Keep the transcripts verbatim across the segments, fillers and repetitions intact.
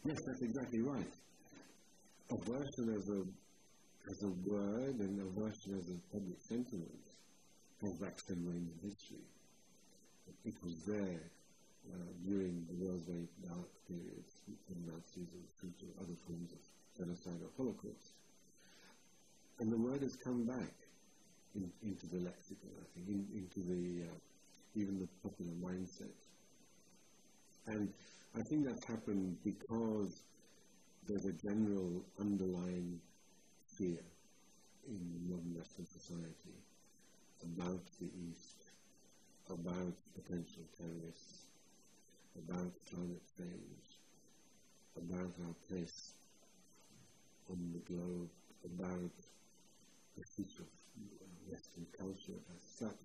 Yes, that's exactly right. Aversion as a as a word and aversion as a public sentiment goes back somewhere in history. It was there uh, during the world's very dark periods with the Nazis and through to other forms of genocide or Holocaust. And the word has come back in, into the lexicon, I think, in, into the uh, even the popular mindset. And I think that's happened because there's a general underlying fear in modern Western society about the East, about potential terrorists, about climate change, about our place on the globe, about the future of Western culture as such,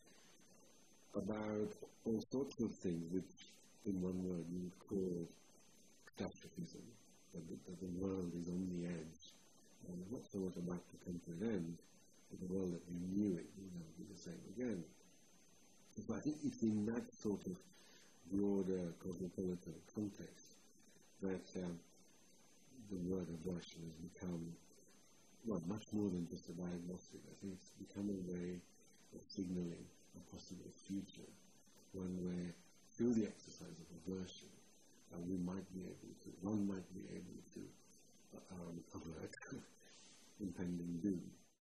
about all sorts of things which, in one word, you would call catastrophism, that the, that the world is on the edge, and not so much about to come to an end, but the world that we knew it will never be the same again. So I think it's in that sort of broader cosmopolitan context that um, the word aversion has become, well, much more than just a diagnostic. I think it's become a way of signaling a possible future, one where, through the exercise of aversion, uh, we might be able to, one might be